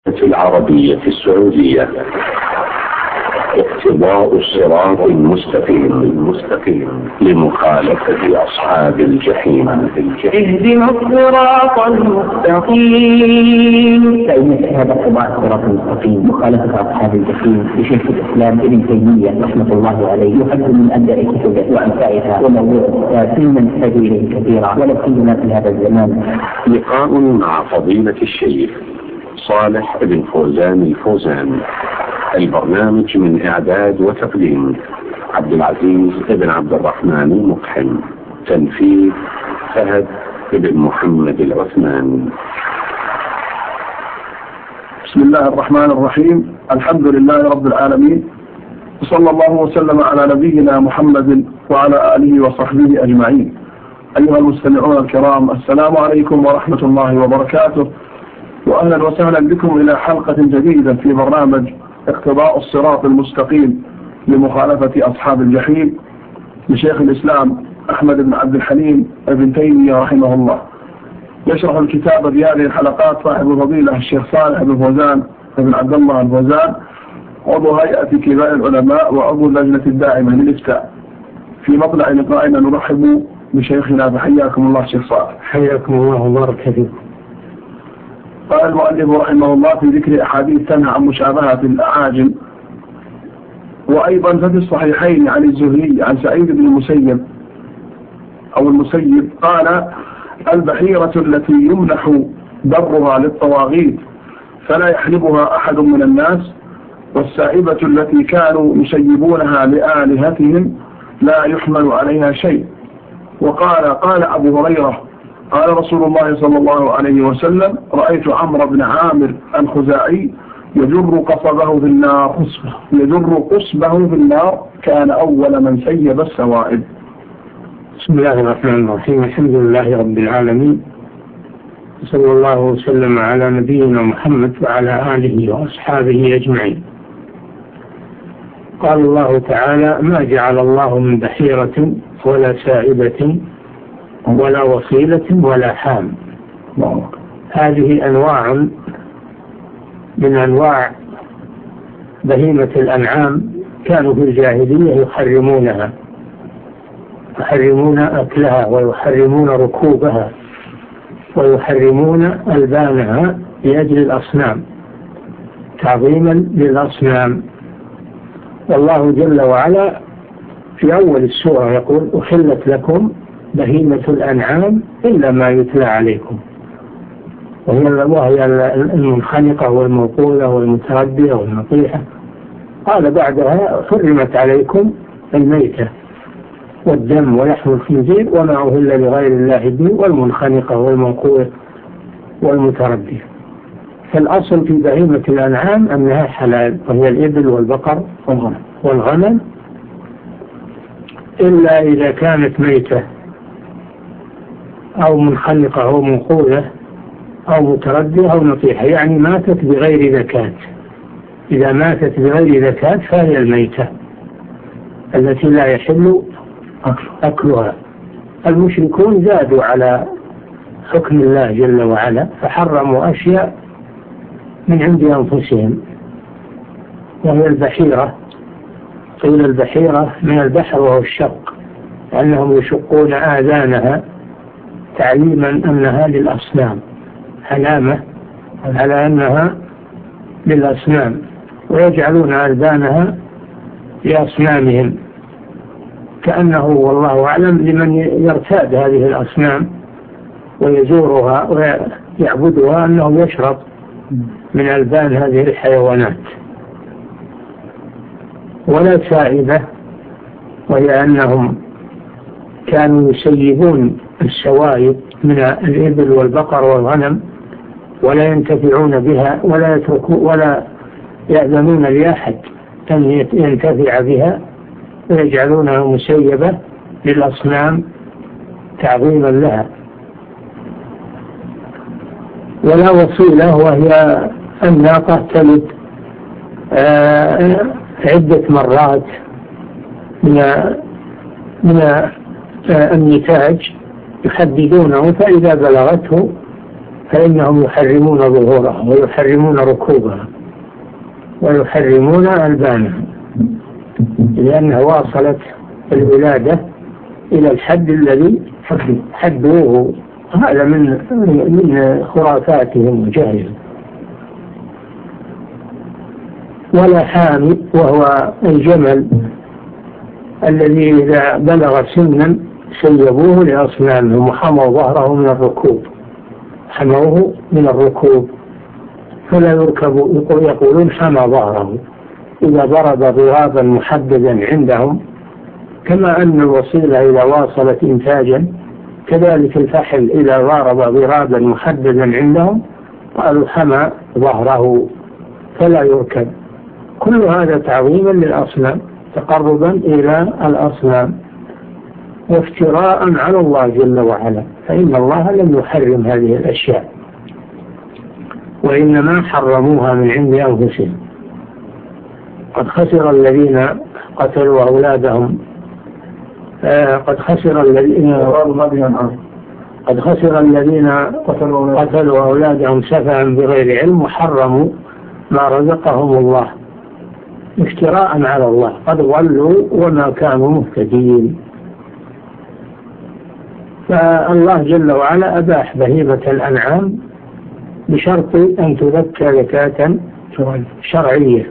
العربية في السعودية. اقتضاء الصراط المستقيم لمخالفة أصحاب الجحيم. اهدنا الصراط المستقيم. فإن هذا اقتضاء الصراط المستقيم مخالفة أصحاب الجحيم لشيخ الإسلام ابن تيمية رحمة الله عليه، يحد من أبدأ كتبه وأنفائها وموضوع سنا سبيل كثيرا، ولا سيما في هذا الزمان. لقاء مع فضيلة الشيخ صالح بن فوزان الفوزان. البرنامج من إعداد وتقديم عبد العزيز بن عبد الرحمن المقحم. تنفيذ فهد بن محمد العثمان. بسم الله الرحمن الرحيم. الحمد لله رب العالمين، وصلى الله وسلم على نبينا محمد وعلى آله وصحبه أجمعين. أيها المستمعون الكرام، السلام عليكم ورحمة الله وبركاته، وأهلا وسهلا بكم إلى حلقة جديدة في برنامج اقتضاء الصراط المستقيم لمخالفة أصحاب الجحيم لشيخ الإسلام أحمد بن عبد الحليم ابن تيمية رحمه الله. يشرح الكتاب بهذه الحلقات صاحب الفضيلة الشيخ صالح بن فوزان بن عبد الله الفوزان، عضو هيئة كبار العلماء وعضو اللجنة الداعمة للإفتاء. في مطلع لقائنا نرحب بشيخنا، فحياكم الله شيخ صالح. حياكم الله وبارك فيكم. قال المؤلف رحمه الله في ذكر أحاديث تنهى عن مشابهة الأعاجم، وأيضا ففي الصحيحين عن الزهري عن سعيد بن المسيب قال: البحيرة التي يمنح برها للطواغيت فلا يحلبها أحد من الناس، والسائبة التي كانوا يسيبونها لآلهتهم لا يحمل عليها شيء. قال أبو هريرة: قال رسول الله صلى الله عليه وسلم: رأيت عمرو بن عامر الخزاعي يجر قصبه في النار كان أول من سيب السوائب. بسم الله الرحمن الرحيم. الحمد لله رب العالمين، صلى الله وسلم على نبينا محمد وعلى آله وأصحابه أجمعين. قال الله تعالى: ما جعل الله من بحيرة ولا سائبة ولا وصيلة ولا حام. هذه أنواع من أنواع بهيمة الأنعام كانوا في الجاهلية يحرمون أكلها ويحرمون ركوبها ويحرمون ألبانها لأجل الأصنام، تعظيما للأصنام. والله جل وعلا في أول السورة يقول: أحلت لكم بهيمة الأنعام إلا ما يتلى عليكم، وهي المنخنقة والموقولة والمتردية والنطيحة. قال بعدها: حرمت عليكم الميتة والدم ولحم الخنزير وما أهل لغير الله به والمنخنقة والموقولة والمتردية. فالأصل في بهيمة الأنعام أنها حلال، وهي الإبل والبقر والغنم، إلا إذا كانت ميتة أو منخنقة أو منقولة أو متردية أو نطيحة، يعني ماتت بغير زكاة. إذا ماتت بغير زكاة فهي الميتة التي لا يحل أكلها. المشركون زادوا على حكم الله جل وعلا فحرموا أشياء من عند أنفسهم، وهي البحيرة. قيل البحيرة من البحر وهو الشق، لأنهم يشقون آذانها تعليما أنها للأصنام، علامة على أنها للأصنام، ويجعلون آذانها لأصنامهم، كأنه والله أعلم لمن يرتاد هذه الأصنام ويزورها ويعبدها أنه يشرب من ألبان هذه الحيوانات. ولا سائبة، وهي أنهم كانوا يسيبون السوائب من الإبل والبقر والغنم ولا ينتفعون بها ولا يأذنون لأحد أن ينتفع بها، ويجعلونها مسيبة للأصنام تعظيما لها. ولا وصيلة، وهي الناقة تلد عدة مرات من النتاج يحددونه، فإذا بلغته فإنهم يحرمون ظهورها ويحرمون ركوبها ويحرمون ألبانها، لأنها واصلت الولادة إلى الحد الذي حدوه. هذا من خرافاتهم وجهلهم. ولا حامي وهو الجمل الذي إذا بلغ سنا سيبوه لأصنامهم وحموا ظهره من الركوب، حموه من الركوب فلا يركب، يقولون حمى ظهره إذا ضرب ضرابا محددا عندهم، كما أن الوصيلة إذا واصلت إنتاجا كذلك الفحل إذا ضرب ضرابا محددا عندهم قالوا حمى ظهره فلا يركب. كل هذا تعظيما للأصنام، تقربا إلى الأصنام وافتراء على الله جل وعلا، فإن الله لم يحرم هذه الأشياء وإنما حرموها من عند أنفسهم. قد خسر الذين قتلوا أولادهم قد خسر الذين قتلوا أولادهم سفها بغير علم وحرموا ما رزقهم الله افتراء على الله، قد ضلوا وما كانوا مهتدين. فالله جل وعلا أباح بهيمة الأنعام بشرط أن تذكى زكاة شرعية،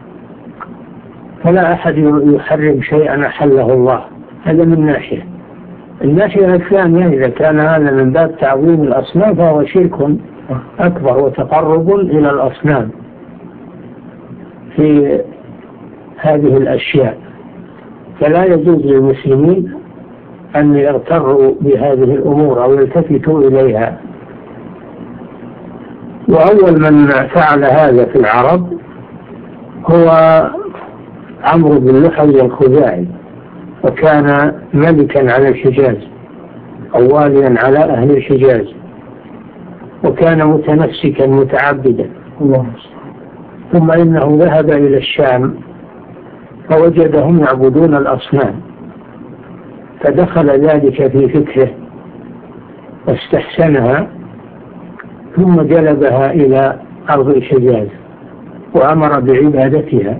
فلا أحد يحرم شيئا أحله الله. هذا من ناحية. الناحية الثانية إذا كان هذا من باب تعظيم الأصنام فهو شرك أكبر وتقرب إلى الأصنام في هذه الأشياء، فلا يجوز للمسلمين أن يغتروا بهذه الأمور أو يلتفتوا إليها. وأول من فعل هذا في العرب هو عمرو بن لحي الخزاعي، وكان ملكا على الحجاز أو واليا على أهل الحجاز، وكان متنسكا متعبدا. ثم إنه ذهب إلى الشام فوجدهم يعبدون الأصنام، فدخل ذلك في فكره واستحسنها، ثم جلبها إلى أرض الحجاز وأمر بعبادتها،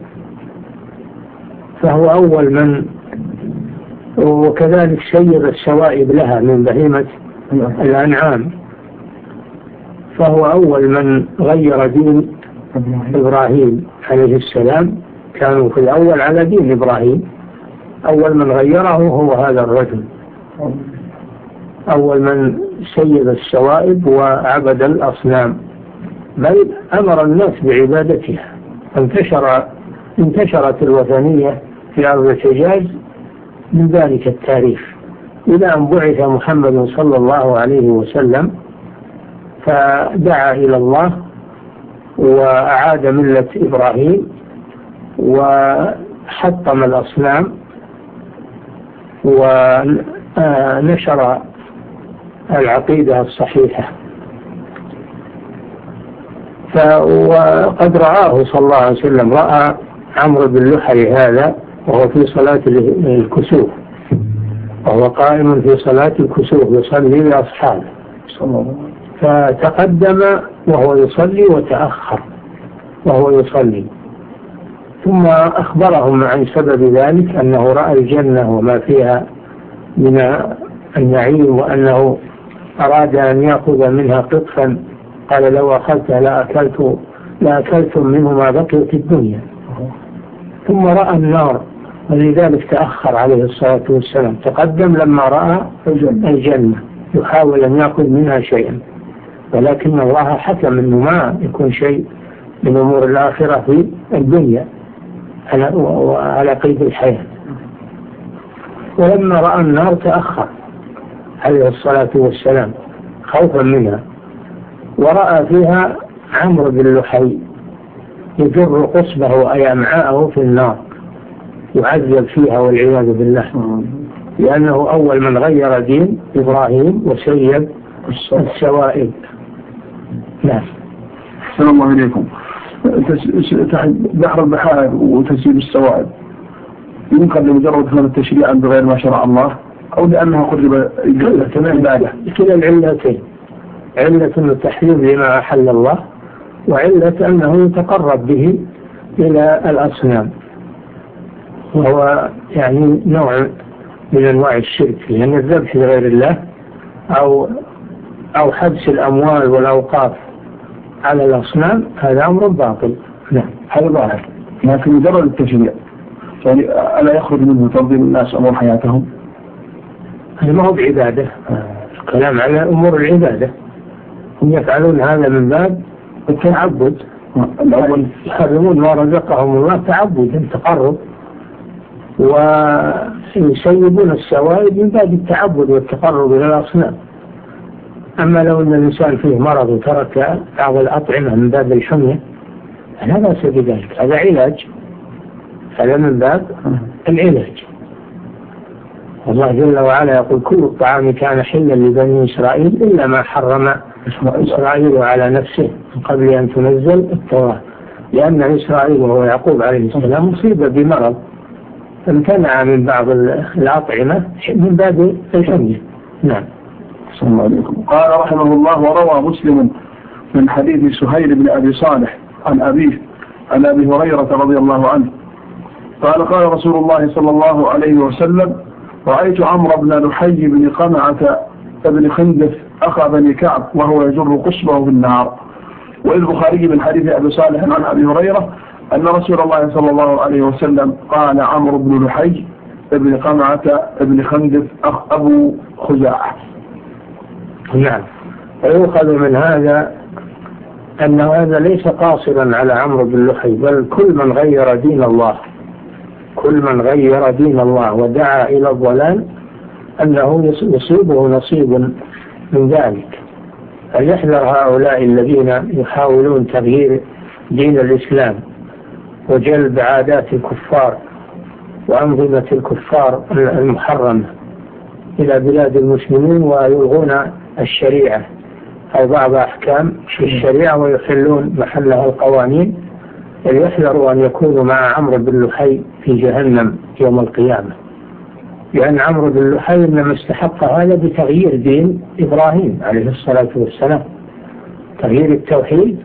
فهو أول من، وكذلك سير السوائب لها من بهيمة الأنعام، فهو أول من غير دين إبراهيم عليه السلام. كانوا في الأول على دين إبراهيم، أول من غيره هو هذا الرجل، أول من سيد السوائب وعبد الأصنام، بل أمر الناس بعبادتها. انتشرت الوثنية في أرض الحجاز من ذلك التاريخ إلى أن بعث محمد صلى الله عليه وسلم فدعا إلى الله وأعاد ملة إبراهيم وحطم الأصنام ونشر العقيدة الصحيحة. وقد رآه صلى الله عليه وسلم، رأى عمرو بن لحي هذا وهو في صلاة الكسوف، وهو قائم في صلاة الكسوف يصلي لأصحابه، فتقدم وهو يصلي وتأخر وهو يصلي، ثم أخبرهم عن سبب ذلك أنه رأى الجنة وما فيها من النعيم، وأنه أراد أن يأخذ منها قطفا، قال لو أخذتها لأكلتم منه ما بقي في الدنيا. ثم رأى النار ولذلك تأخر عليه الصلاة والسلام، تقدم لما رأى الجنة يحاول أن يأخذ منها شيئا، ولكن الله حكم أنه ما يكون شيء من أمور الآخرة في الدنيا على قيد الحياة. ولما رأى النار تأخر عليه الصلاة والسلام خوفا منها، ورأى فيها عمرو بن لحي يجر قصبه أي أمعاءه في النار يعذب فيها والعياذ بالله، لأنه أول من غير دين إبراهيم وسيب السوائب. نعم. السلام عليكم. بحر البحار وتسيب السوائب يمكن لمجرد هذا التشريع بغير ما شرع الله، أو لأنه قرب كلا العلتين، علة التحريم لما أحل الله، وعلة أنه يتقرب به إلى الأصنام، وهو يعني نوع من أنواع الشرك، لأن الذبح لغير الله أو حبس الأموال والأوقاف على الأصنام هذا أمر باطل. نعم هذا ظاهر، لكن مجرد التشريع يعني ألا يخرج منه تنظيم الناس أمور حياتهم؟ هذا ما هو بعبادة، الكلام على أمور العبادة، هم يفعلون هذا من باب التعبد، يحرمون ما رزقهم الله تعبدا تقرب، ويسيبون السوائد من باب التعبد والتقرب إلى الأصنام. أما لو أن الإنسان فيه مرض وترك بعض الأطعمة من باب الحمية لا بأس بذلك، هذا علاج، هذا من باب العلاج. الله جل وعلا يقول كل الطعام كان حلا لبني إسرائيل إلا ما حرم إسرائيل على نفسه من قبل أن تنزل التوراة، لأن إسرائيل وهو يعقوب عليه السلام مصيب بمرض فامتنع من بعض الأطعمة من باب الحمية. نعم. صلى الله عليه وسلم. قال رحمه الله: وروى مسلم من حديث سهيل بن أبي صالح عن أبيه عن أبي هريرة رضي الله عنه قال: قال رسول الله صلى الله عليه وسلم: رأيت عمرو بن لحي بن قمعة بن خندف أخا بني كعب وهو يجر قصبه في النار. والبخاري من حديث أبي صالح عن أبي هريرة أن رسول الله صلى الله عليه وسلم قال: عمرو بن لحي بن قمعة بن خندف أبو خزاعة. نعم. ويؤخذ من هذا أن هذا ليس قاصرا على عمرو بن لحي، بل كل من غير دين الله، كل من غير دين الله ودعا إلى الضلال أنه يصيبه نصيب من ذلك. فليحذر هؤلاء الذين يحاولون تغيير دين الإسلام وجلب عادات الكفار وأنظمة الكفار المحرمة إلى بلاد المسلمين ويلغون الشريعة أو بعض أحكام في الشريعة ويحلون محلها القوانين. يحذروا أن يكونوا مع عمرو بن لحي في جهنم يوم القيامة، لأن عمرو بن لحي إنما استحق هذا بتغيير دين إبراهيم عليه الصلاة والسلام، تغيير التوحيد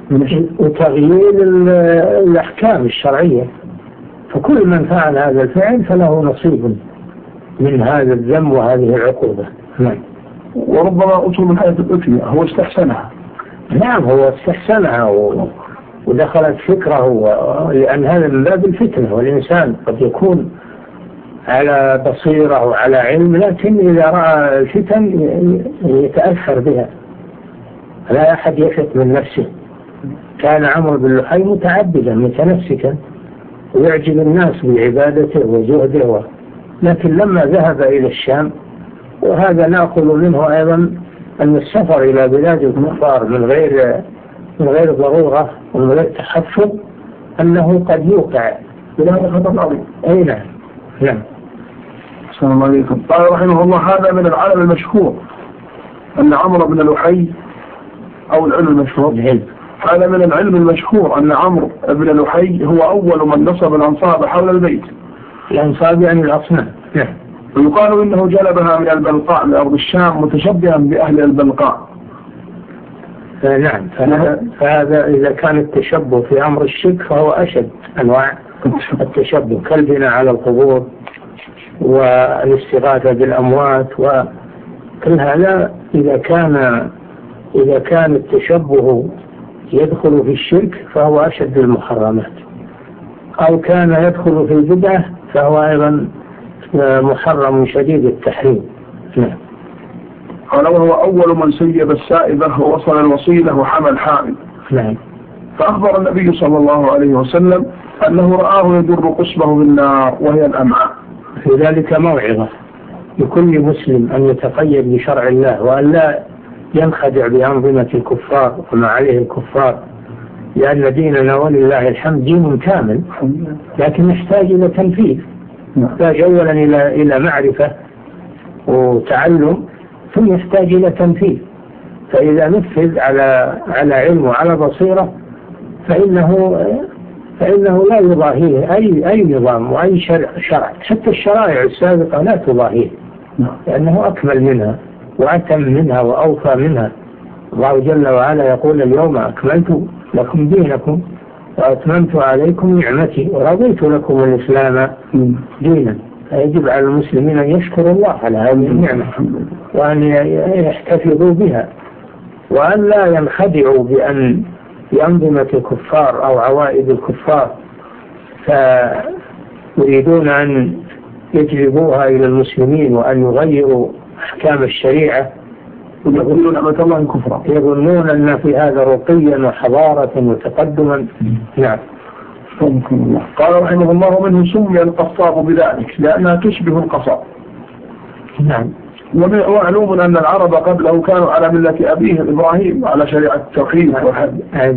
وتغيير الأحكام الشرعية. فكل من فعل هذا الفعل فله نصيب من هذا الذنب وهذه العقوبة. نعم. وربما أتوا من حيث الأثنية، هو استحسنها. نعم هو استحسنها ودخلت فكره، لأن هذا من باب الفتنة، والإنسان قد يكون على بصيرة وعلى علم، لكن إذا رأى الفتن يتأثر بها، لا أحد يثق من نفسه. كان عمرو بن لحي متعبدا متنسكا ويعجب الناس بعبادته وزهده، لكن لما ذهب إلى الشام، وهذا نأخذ منه أيضا أن السفر إلى بلاد الكفار من غير ضرورة ومن غير تحفظ أنه قد يوقع بهذا خطر عظيم. أي نعم. نعم. صلى الله عليه وسلم. قال رحمه الله: هذا من العلم المشهور أن عمرو بن لحي، أو العلم المشهور، هذا من العلم المشهور أن عمرو بن لحي هو أول من نصب الأنصاب حول البيت. الأنصاب يعني الأصنام. نعم. ويقال إنه جلبها من البلقاء من أرض الشام متشبها بأهل البلقاء. نعم. فهذا إذا كان التشبه في أمر الشرك فهو أشد أنواع التشبه، كالبناء على القبور والاستغاثة بالأموات وكل هذا. إذا كان التشبه يدخل في الشرك فهو أشد المحرمات، أو كان يدخل في البدعة فهو أيضا محرم شديد التحريم. نعم. قال: وهو أول من سيب السائبة ووصل الوصيلة وحمى الحامل. نعم. فأخبر النبي صلى الله عليه وسلم أنه رآه يجر قصبه بالنار وهي الأمعاء. في ذلك موعظة لكل مسلم أن يتقيد بشرع الله وأن لا ينخدع بأنظمة الكفار وما عليه الكفار، لأن ديننا ولله الحمد دين كامل، لكن يحتاج إلى تنفيذ، يحتاج أولا إلى معرفة وتعلم، ثم يحتاج إلى تنفيذ. فإذا نفذ على علم وعلى بصيرة فإنه لا يضاهيه أي نظام وأي شرع، حتى الشرائع السابقة لا تضاهيه، لأنه أكمل منها وأتم منها وأوفى منها. الله جل وعلا يقول اليوم أكملت لكم دينكم وأتممت عليكم نعمتي ورضيت لكم الإسلام دينا. فيجب على المسلمين أن يشكروا الله على هذه النعمة وأن يحتفظوا بها وأن لا ينخدعوا بأن بأنظمة الكفار أو عوائد الكفار فيريدون أن يجلبوها إلى المسلمين وأن يغيروا أحكام الشريعة ويقولون نعمة الله كفرا، يظنون أن في هذا رقيا وحضارة وتقدما. نعم. قال رحمه الله ومنه سمي القصاب بذلك لأنها تشبه القصاب. نعم. ومعلوم أن العرب قبله كانوا على ملة أبيهم إبراهيم على شريعة التوحيد والحد.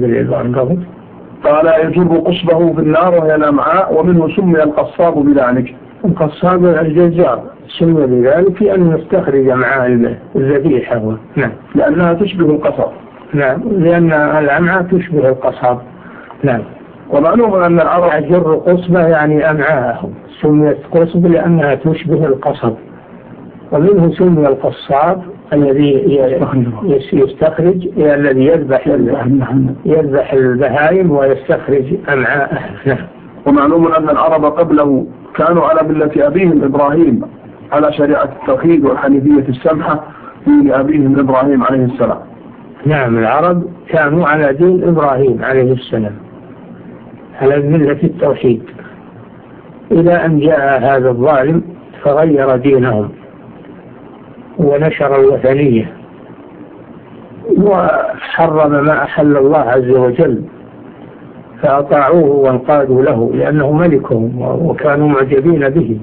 قال يجر قصبه في النار وهي الأمعاء ومنه سمي القصاب بذلك. القصاب الجزار سمي بذلك لأن يستخرج معاه الذبيحة. نعم. لأنها تشبه القصب. نعم. لأن الأمعاء تشبه القصاب. نعم. ومعلوم أن العرب يجر قصبه يعني أمعاءه سميت قصب لأنها تشبه القصب. ومنه سمي القصاب الذي يستخرج الذي يذبح البهائم ويستخرج أمعاءه. نعم. ومعلوم أن العرب قبله كانوا على ملة أبيهم إبراهيم على شريعة التوحيد والحنيفية السمحة دين أبيهم إبراهيم عليه السلام. نعم. العرب كانوا على دين إبراهيم عليه السلام على ملة التوحيد إلى أن جاء هذا الظالم فغير دينهم ونشر الوثنية وحرم ما أحل الله عز وجل فأطاعوه وانقادوا له لأنه ملكهم وكانوا معجبين به.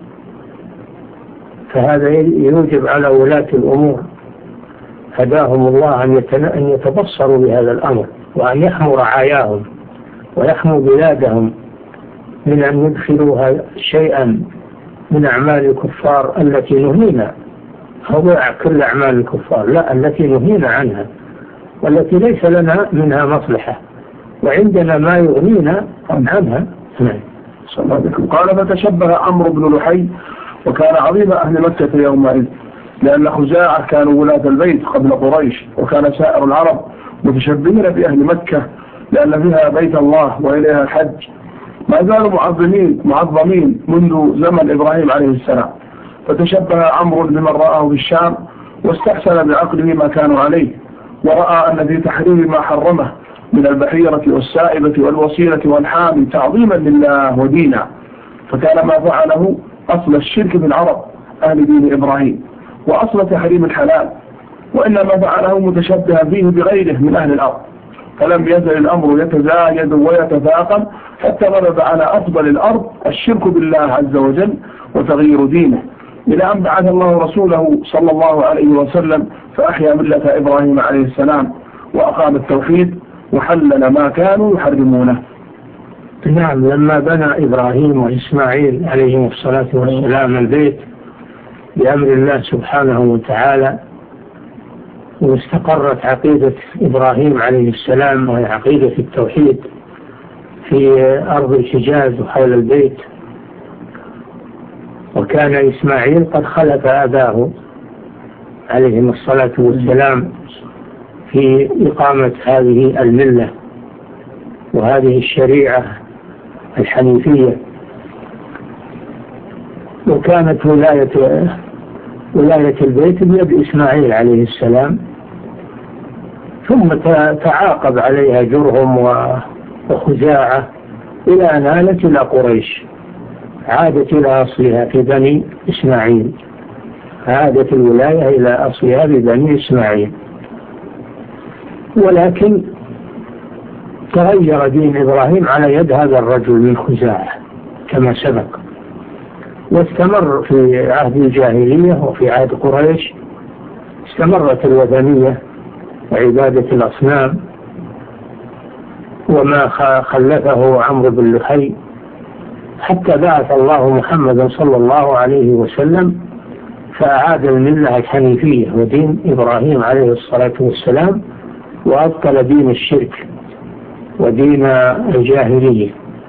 فهذا يوجب على ولاة الأمور هداهم الله أن يتبصروا بهذا الأمر وأن يحموا رعاياهم ويحموا بلادهم من أن يدخلوها شيئا من أعمال الكفار التي نهينا. هو كل أعمال الكفار لا، التي نهينا عنها والتي ليس لنا منها مصلحة وعندنا ما يغنينا عنها. قال فتشبه عمرو بن لحي وكان عظيم أهل مكة يومئذ لأن خزاعة كانوا ولاة البيت قبل قريش وكان سائر العرب متشبهين بأهل مكة لأن فيها بيت الله وإليها الحج ما زالوا معظمين منذ زمن إبراهيم عليه السلام. فتشبه عمرو بمن رآه في الشام واستحسن بعقله ما كانوا عليه ورأى أن في تحريم ما حرمه من البحيرة والسائبة والوصيلة والحام تعظيما لله ودينا. فكان ما فعله أصل الشرك في العرب أهل دين إبراهيم وأصل تحريم الحلال وإنما فعله متشبها فيه بغيره من أهل الأرض. فلم يزل الأمر يتزايد ويتفاقم حتى غلب على أفضل الأرض الشرك بالله عز وجل وتغيير دينه إلى أن بعث الله رسوله صلى الله عليه وسلم فأحيا ملة إبراهيم عليه السلام وأقام التوحيد وحلل ما كانوا يحرمونه. نعم. لما بنى إبراهيم وإسماعيل عليهم الصلاة والسلام البيت بأمر الله سبحانه وتعالى واستقرت عقيدة إبراهيم عليه السلام وهي عقيدة التوحيد في أرض الحجاز وحول البيت، وكان إسماعيل قد خلف أباه عليهم الصلاة والسلام في إقامة هذه الملة وهذه الشريعة الحنيفية. وكانت ولاية البيت بيد إسماعيل عليه السلام، ثم تعاقب عليها جرهم وخزاعة إلى أن آلت إلى قريش، عادت إلى أصلها في بني إسماعيل، عادت الولاية إلى أصلها ببني إسماعيل. ولكن تغير دين إبراهيم على يد هذا الرجل من خزاعة كما سبق، واستمر في عهد الجاهلية وفي عهد قريش استمرت الوثنية وعبادة الأصنام، وما خلفه عمرو بن لحي حتى بعث الله محمدا صلى الله عليه وسلم فأعاد الملة الحنيفية ودين إبراهيم عليه الصلاة والسلام، وأبطل دين الشرك ودين الجاهلية.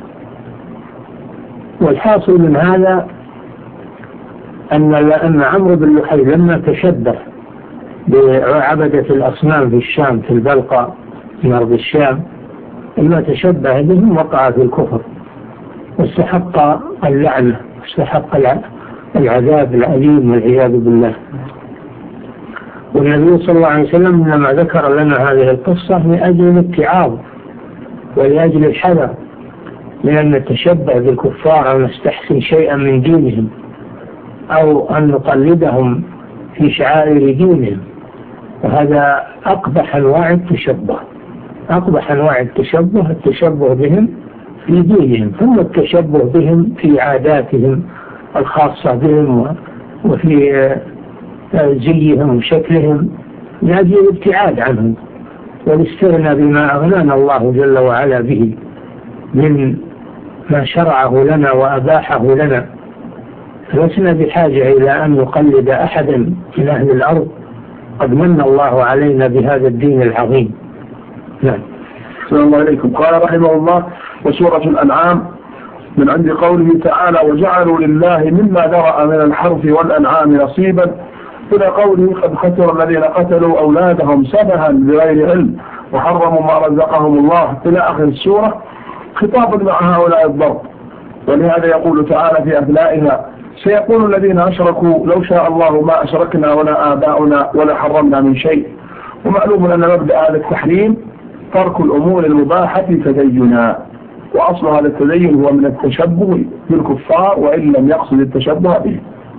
والحاصل من هذا أن عمرو بن لحي لما تشبه بعبدة الأصنام في الشام في البلقاء في أرض الشام، إما تشبه بهم وقع في الكفر واستحق اللعنة واستحق العذاب الأليم والعياذ بالله. والنبي صلى الله عليه وسلم لما ذكر لنا هذه القصة لأجل الاتعاظ ولأجل الحذر من أن نتشبه بالكفار أو نستحسن شيئا من دينهم أو أن نقلدهم في شعائر دينهم، وهذا أقبح أنواع التشبه. أقبح أنواع التشبه بهم في دينهم، ثم التشبه بهم في عاداتهم الخاصة بهم وفي زيهم وشكلهم لأجل الابتعاد عنهم والاستغنى بما أغنانا الله جل وعلا به من ما شرعه لنا وأباحه لنا. فلسنا بحاجة إلى أن نقلد أحدا من أهل الأرض، قد من الله علينا بهذا الدين العظيم. نعم. السلام الله عليكم. قال رحمه الله: وسورة الأنعام من عند قوله تعالى: وجعلوا لله مما ذرأ من الحرث والأنعام نصيبا، إلى قوله: قد خسر الذين قتلوا أولادهم سفها بغير علم وحرموا ما رزقهم الله، إلى آخر السورة، خطاب مع هؤلاء الضرب. ولهذا يقول تعالى في أثنائها: سيقول الذين أشركوا لو شاء الله ما أشركنا ولا آباؤنا ولا حرمنا من شيء. ومعلوم أن مبدأ هذا التحريم ترك الأمور المباحة تدينا، وأصل هذا التدين هو من التشبه بالكفار وإن لم يقصد التشبه به.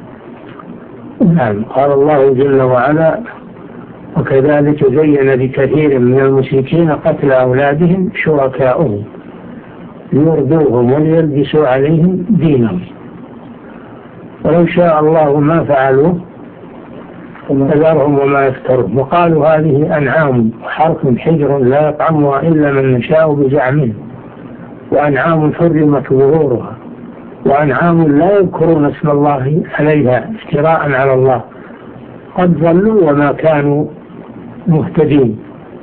نعم. قال الله جل وعلا: وكذلك زين لكثير من المشركين قتل أولادهم شركاؤهم ليردوهم وليلبسوا عليهم دينهم ولو شاء الله ما فعلوه فذرهم وما يفترون. وقالوا هذه أنعام وحرث حجر لا يطعمها إلا من نشاء بزعمهم، وأنعام حرمت ظهورها، وأنعام لا يذكرون اسم الله عليها افتراء على الله، قد ضلوا وما كانوا مهتدين.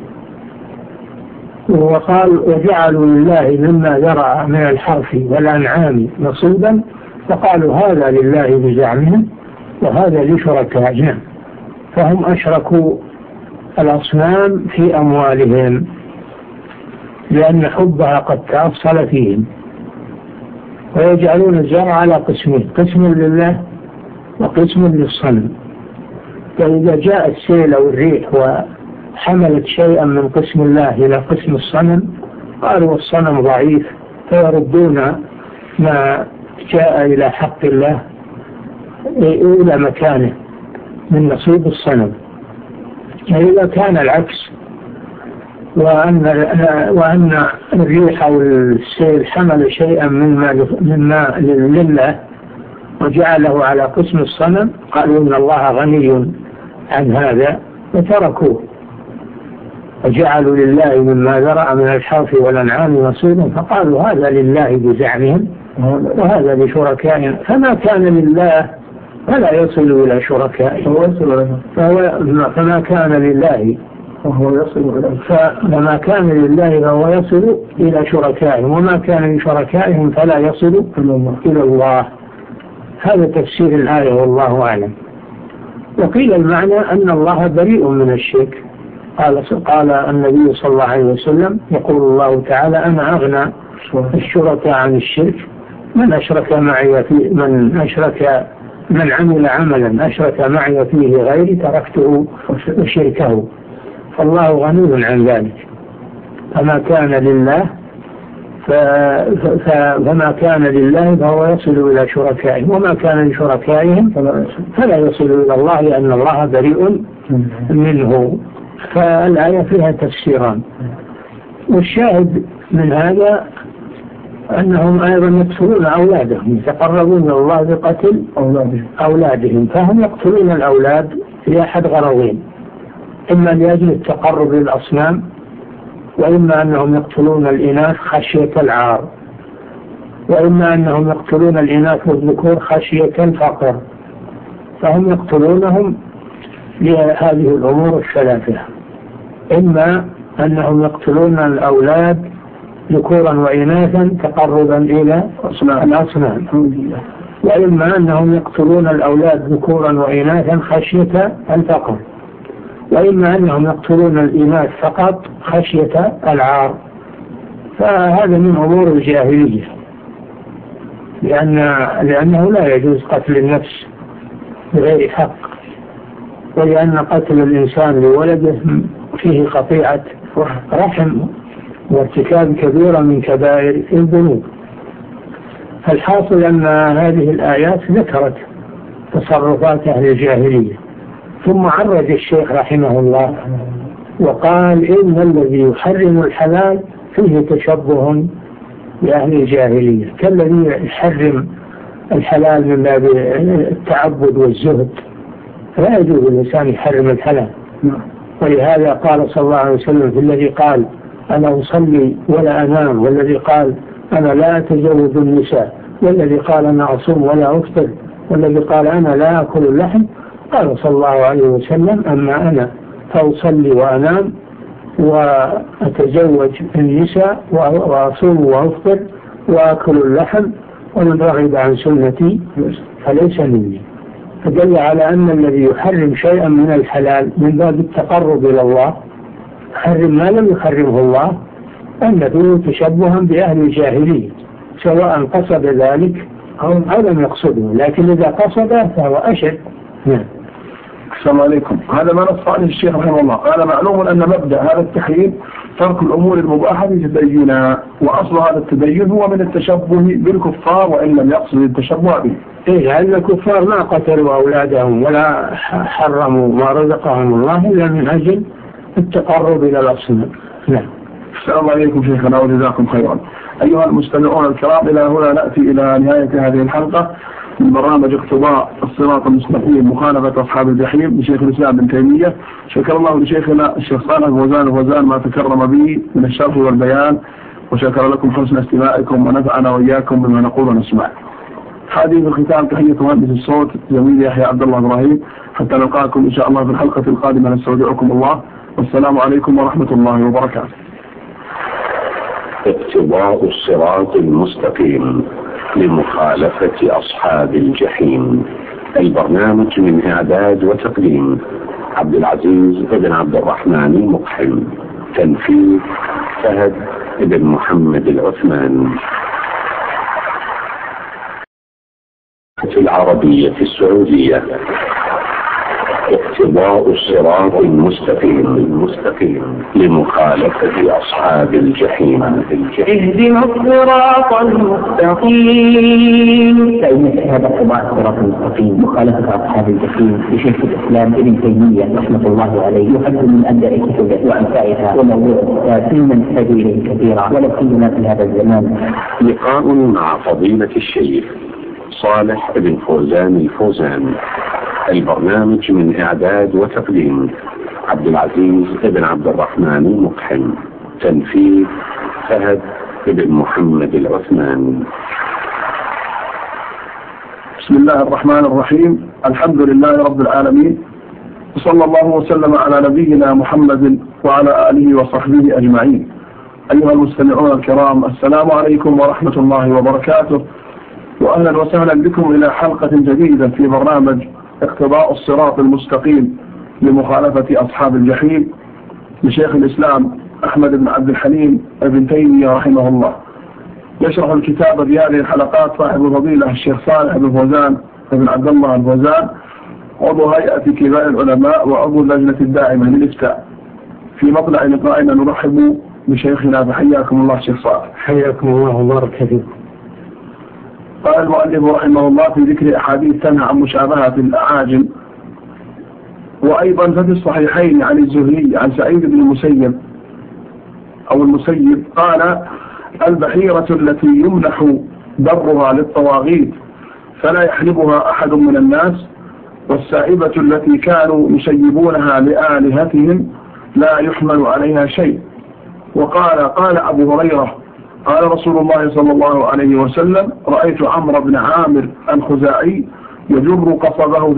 وقال: وجعلوا لله مما ذرأ من الحرث والأنعام نصيبا، فقالوا هذا لله بزعمهم وهذا لشركائنا، فهم أشركوا الأصنام في أموالهم لأن حبها قد تأصل فيهم. ويجعلون الزرع على قسمين: قسم لله وقسم للصنم. فإذا جاء السيل أو الريح وحملت شيئا من قسم الله إلى قسم الصنم قالوا الصنم ضعيف، فيردون ما جاء إلى حق الله إلى مكانه من نصيب الصنم. إذا كان العكس، وأن الريح أو السيل حمل شيئا مما لله وجعله على قسم الصنم، قالوا إن الله غني عن هذا وتركوه. وجعلوا لله مما ذرأ من الحرث والأنعام نصيبا، فقالوا هذا لله بزعمهم وهذا لشركائنا، فما كان لله فلا يصل إلى شركائه، فما كان لله فهو يصل إلى شركائهم، وما كان لشركائهم فلا يصل إلى الله. هذا تفسير الآية والله أعلم. وقيل المعنى أن الله بريء من الشرك. قال النبي صلى الله عليه وسلم: يقول الله تعالى: أنا أغنى الشركاء عن الشرك، من عمل عملا أشرك معي فيه غيري تركته وشركه، فالله غني عن ذلك. فما كان لله فهو يصل إلى شركائهم، وما كان لشركائهم فلا يصل إلى الله، لأن الله بريء منه. فالآية فيها تفسيران، والشاهد من هذا أنهم أيضا يقتلون أولادهم، يتقربون إلى الله بقتل أولادهم. فهم يقتلون الأولاد في أحد غرضين: إما لأجل التقرب للأصنام، وإما أنهم يقتلون الإناث خشية العار، وإما أنهم يقتلون الإناث والذكور خشية الفقر. فهم يقتلونهم لهذه الأمور الثلاثة: إما أنهم يقتلون الأولاد ذكورا وإناثا تقربا إلى الأصنام، وإما أنهم يقتلون الأولاد ذكورا وإناثا خشية الفقر. وإما أنهم يقتلون الإناث فقط خشية العار، فهذا من أمور الجاهلية، لأنه لا يجوز قتل النفس بغير حق، ولأن قتل الإنسان لولده فيه قطيعة رحم وارتكاب كبيرة من كبائر الذنوب. فالحاصل أن هذه الآيات ذكرت تصرفات أهل الجاهلية، ثم عرج الشيخ رحمه الله وقال إن الذي يحرم الحلال فيه تشبه بأهل الجاهلية، كالذي يحرم الحلال من باب التعبد والزهد، لا يجوز الإنسان يحرم الحلال. ولهذا قال صلى الله عليه وسلم في الذي قال أنا أصلي ولا أنام، والذي قال أنا لا أتزوج النساء، والذي قال أنا أصوم ولا أفطر، والذي قال أنا لا أكل اللحم، قال صلى الله عليه وسلم أما أنا فأصلي وأنام وأتزوج النساء وأصوم وأفطر وأكل اللحم، ومن رغب عن سنتي فليس مني. فدل على أن الذي يحرم شيئا من الحلال من باب التقرب إلى الله حرم ما لم يحرمه الله، أن فيه تشبها بأهل الجاهلية، سواء قصد ذلك أو لم يقصده، لكن إذا قصده فهو أشد. السلام عليكم. هذا ما نص عليه الشيخ رحمه الله، قال معلوم أن مبدأ هذا التحريم ترك الأمور المباحة تدينا، وأصل هذا التدين هو من التشبه بالكفار وإن لم يقصد التشبه به. لأن الكفار ما قتلوا أولادهم ولا حرموا ما رزقهم الله إلا من أجل التقرب إلى الأصنام. نعم. السلام عليكم شيخنا وجزاكم خيرا. أيها المستمعون الكرام، إلى هنا نأتي إلى نهاية هذه الحلقة من برنامج اقتضاء الصراط المستقيم مخالفة أصحاب الجحيم لشيخ الإسلام ابن تيمية. شكر الله لشيخنا الشيخ صالح الفوزان ما تكرم به من الشرح والبيان، وشكر لكم حسن استماعكم ونفعنا وإياكم بما نقول ونسمع. هذه في الختام تحية مهندس الصوت زميلي يحيى عبد الله إبراهيم، حتى نلقاكم إن شاء الله في الحلقة القادمة. نستودعكم الله، والسلام عليكم ورحمة الله وبركاته. اقتضاء الصراط المستقيم لمخالفة أصحاب الجحيم، البرنامج من إعداد وتقديم عبد العزيز بن عبد الرحمن المقحم، تنفيذ فهد بن محمد العثمان. في العربية السعودية اقتضاء الصراط المستقيم لمخالفة أصحاب الجحيم. اهدنا الصراط المستقيم. فإن هذا اقتضاء الصراط المستقيم مخالفة أصحاب الجحيم لشيخ الإسلام ابن تيمية رحمة الله عليه، يحد من أبدأ كتبه وأنفائها وموضوع سنا سبيل كثيرا، ولا سيما في هذا الزمان. لقاء مع فضيلة الشيخ صالح بن فوزان الفوزان، البرنامج من إعداد وتقديم عبد العزيز بن عبد الرحمن المقحم، تنفيذ فهد بن محمد العثمان. بسم الله الرحمن الرحيم. الحمد لله رب العالمين، وصلى الله وسلم على نبينا محمد وعلى آله وصحبه أجمعين. أيها المستمعون الكرام، السلام عليكم ورحمة الله وبركاته، وأهلا وسهلا بكم إلى حلقة جديدة في برنامج اقتضاء الصراط المستقيم لمخالفة أصحاب الجحيم لشيخ الإسلام أحمد بن عبد الحليم ابن تيمية رحمه الله. يشرح الكتاب في هذه الحلقات صاحب الفضيلة الشيخ صالح بن فوزان بن عبد الله الفوزان، عضو هيئة كبار العلماء وعضو اللجنة الداعمة للإفتاء. في مطلع لقائنا نرحب بشيخنا، فحياكم الله شيخ صالح. حياكم الله وبارك فيكم. قال المؤلف رحمه الله في ذكر أحاديث تنهى عن مشابهة الأعاجم، وأيضا ففي الصحيحين عن الزهري عن سعيد بن المسيب قال: البحيرة التي يمنح برها للطواغيت فلا يحلبها أحد من الناس، والسائبة التي كانوا يشيبونها لآلهتهم لا يحمل عليها شيء. قال أبو هريرة قال رسول الله صلى الله عليه وسلم: رأيت عمرو بن عامر الخزاعي يجر قصبه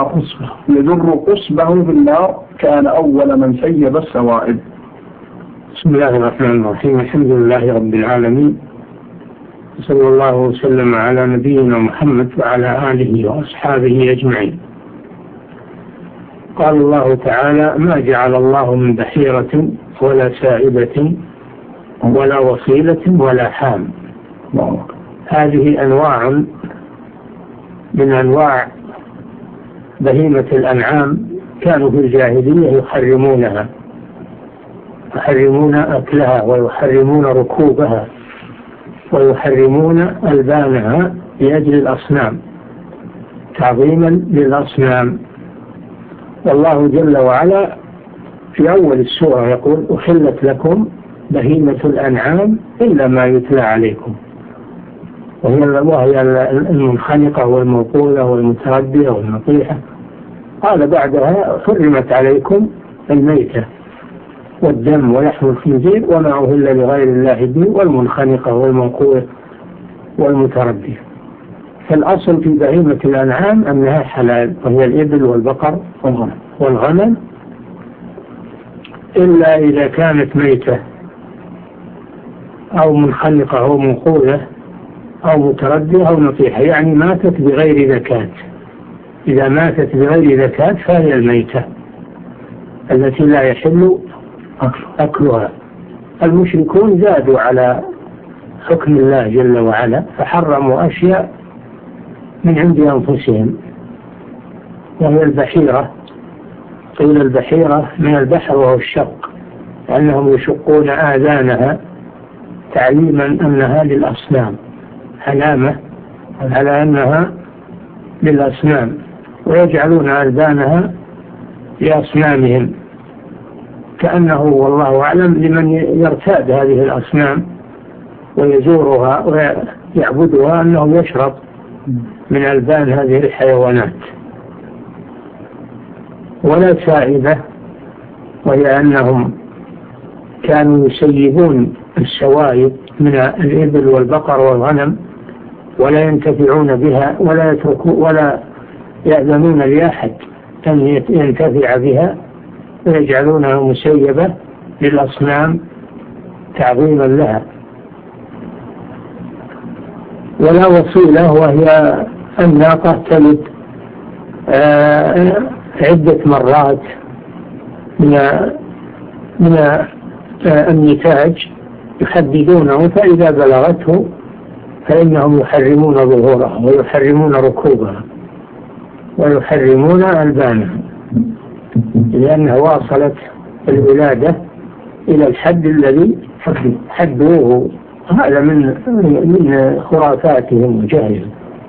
في النار كان أول من سيب السوائب. بسم الله الرحمن الرحيم. الحمد لله رب العالمين، صلى الله وسلم على نبينا محمد وعلى آله وأصحابه أجمعين. قال الله تعالى: ما جعل الله من بحيرة ولا سائبة ولا وصيلة ولا حام. هذه أنواع من أنواع بهيمة الأنعام كانوا في الجاهلية يحرمونها، يحرمون أكلها ويحرمون ركوبها ويحرمون ألبانها لأجل الأصنام، تعظيما للأصنام. والله جل وعلا في أول السورة يقول: أحلت لكم بهيمة الأنعام إلا ما يتلى عليكم، وهي المنخنقة والموقولة والمتردية والنطيحة. قال بعدها: حرمت عليكم الميتة والدم ولحم الخنزير وما أهل لغير الله به والمنخنقة والموقولة والمتردية. فالأصل في بهيمة الأنعام أنها حلال، وهي الإبل والبقر والغنم، إلا إذا كانت ميتة أو منخنقة أو موقولة أو متردية أو نطيحة، يعني ماتت بغير زكاة. إذا ماتت بغير زكاة فهي الميتة التي لا يحل أكلها. المشركون زادوا على حكم الله جل وعلا فحرموا أشياء من عند أنفسهم، وهي البحيرة. قيل البحيرة من البحر وهو الشق، لأنهم يشقون آذانها تعليما أنها للأصنام، علامة على أنها للأصنام، ويجعلون آذانها لأصنامهم، كأنه والله أعلم لمن يرتاد هذه الأصنام ويزورها ويعبدها أنه يشرب من ألبان هذه الحيوانات. ولا سائبة، وهي أنهم كانوا يسيبون السوائب من الإبل والبقر والغنم ولا ينتفعون بها ولا يأذنون لأحد أن ينتفع بها، ويجعلونها مسيبة للأصنام تعظيما لها. ولا وصيلة، وهي الناقة تلد عدة مرات من النتاج يحددونه، فإذا بلغته فإنهم يحرمون ظهورها ويحرمون ركوبها ويحرمون ألبانها، لأنها واصلت الولادة إلى الحد الذي حدوه. هذا من خرافاتهم وجهلهم.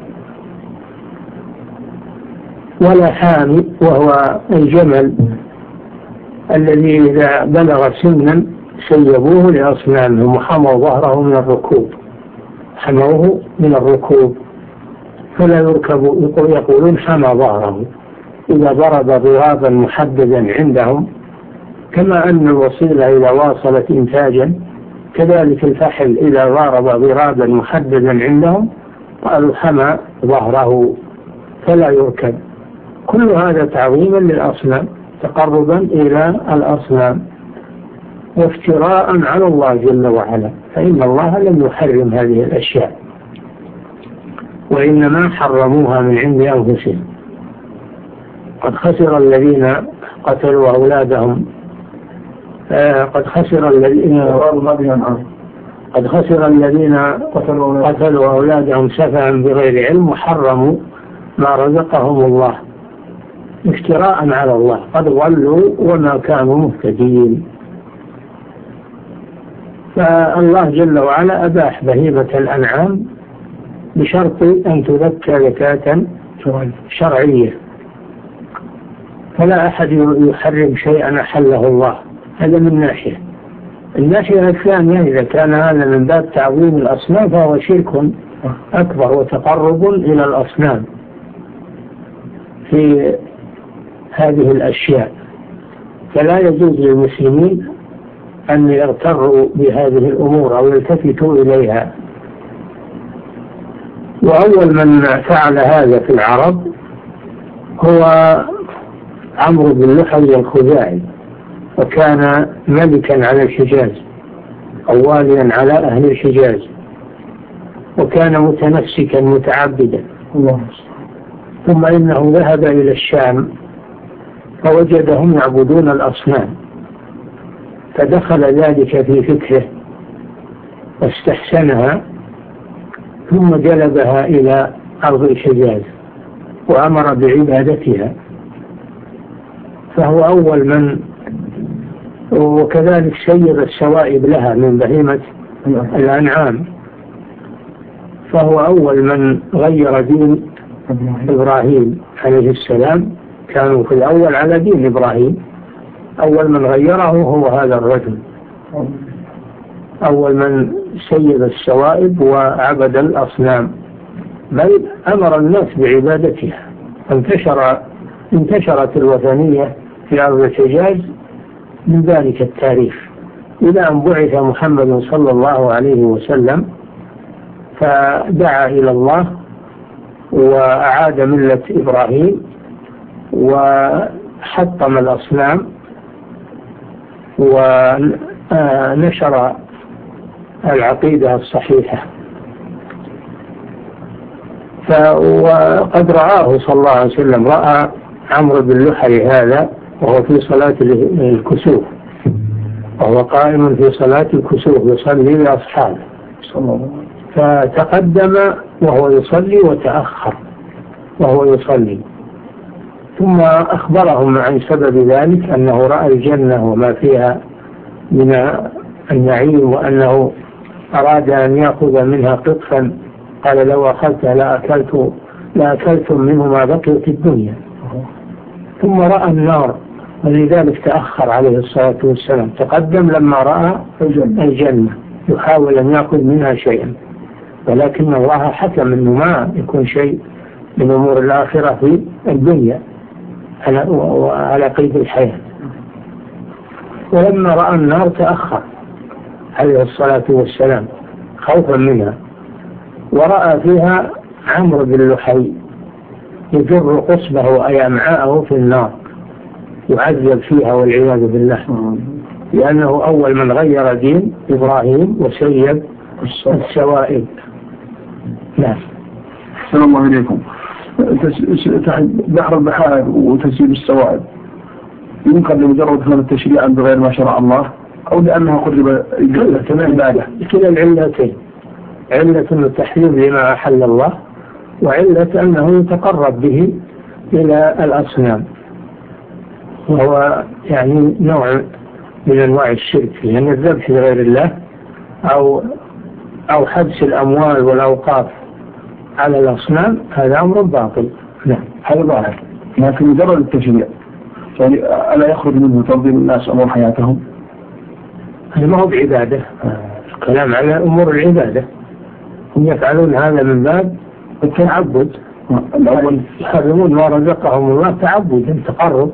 ولا حامي، وهو الجمل الذي إذا بلغ سنا سيبوه لأصنامهم وحموا ظهره من الركوب، حموه من الركوب فلا يركب، يقولون حمى ظهره إذا ضرب ضرابا محددا عندهم، كما أن الوصيلة إذا واصلت إنتاجا كذلك الفحل إذا ضرب ضرابا محددا عندهم قالوا حمى ظهره فلا يركب. كل هذا تعظيما للأصنام، تقربا إلى الأصنام وافتراء على الله جل وعلا، فإن الله لم يحرم هذه الأشياء وإنما حرموها من عند أنفسهم. قد خسر الذين قتلوا أولادهم قد خسر الذين قتلوا أولادهم سفها بغير علم وحرموا ما رزقهم الله افتراء على الله، قد ضلوا وما كانوا مهتدين. فالله جل وعلا أباح بهيمة الأنعام بشرط أن تذكى زكاة شرعية، فلا أحد يحرم شيئا أحله الله. هذا من ناحية. الناحية الثانية إذا كان هذا من باب تعظيم الأصنام فهو شرك أكبر وتقرب إلى الأصنام في هذه الأشياء، فلا يجوز للمسلمين أن يغتروا بهذه الأمور أو يلتفتوا إليها. وأول من فعل هذا في العرب هو عمرو بن لحي الخزاعي، وكان ملكا على الحجاز أو واليا على أهل الحجاز، وكان متنسكا متعبدا. ثم إنه ذهب إلى الشام فوجدهم يعبدون الأصنام، فدخل ذلك في فكره واستحسنها، ثم جلبها إلى أرض الحجاز وأمر بعبادتها، فهو أول من، وكذلك سير السوائب لها من بهيمة الأنعام، فهو أول من غير دين إبراهيم عليه السلام. كانوا في الأول على دين إبراهيم، أول من غيره هو هذا الرجل، أول من سير السوائب وعبد الأصنام، بل أمر الناس بعبادتها. انتشرت الوثنية في أرض الحجاز من ذلك التاريخ إلى أن بعث محمد صلى الله عليه وسلم، فدعا إلى الله وأعاد ملة إبراهيم وحطم الأصنام ونشر العقيدة الصحيحة. وقد رآه صلى الله عليه وسلم، رأى عمرو بن لحي هذا وهو في صلاة الكسوف، وهو قائم في صلاة الكسوف يصلي لأصحابه، فتقدم وهو يصلي وتأخر وهو يصلي، ثم أخبرهم عن سبب ذلك أنه رأى الجنة وما فيها من النعيم، وأنه أراد أن يأخذ منها قطفا، قال لو أخذتها لأكلتم منه ما بقي في الدنيا. ثم رأى النار، ولذلك تأخر عليه الصلاة والسلام، تقدم لما رأى الجنة يحاول أن يأخذ منها شيئا، ولكن الله حكم أنه ما يكون شيء من أمور الآخرة في الدنيا على قيد الحياة. ولما رأى النار تأخر عليه الصلاة والسلام خوفا منها، ورأى فيها عمرو بن لحي يجر قصبه أي أمعاءه في النار يعذب فيها والعياذ بالله، لأنه أول من غير دين إبراهيم وسيب السوائب. نعم. السلام الله عليكم. بحر البحائر وتسيب السوائب يمكن لمجرد هذا التشريع بغير ما شرع الله، أو لأنها قرب عبادة؟ كلا العلتين، علة التحريم لما أحل الله، وعلة أنه يتقرب به إلى الأصنام، وهو يعني نوع من أنواع الشرك، لأن الذبح لغير الله أو حبس الأموال والأوقاف على الأصنام هذا أمر باطل. نعم، هذا باطل، لكن مجرد التشريع يعني ألا يخرج منه تنظيم الناس أمور حياتهم؟ هذا ما هو بعبادة، الكلام على أمور العبادة، هم يفعلون هذا من باب التعبد، الأول يحرمون ما رزقهم الله تعبدا تقرب،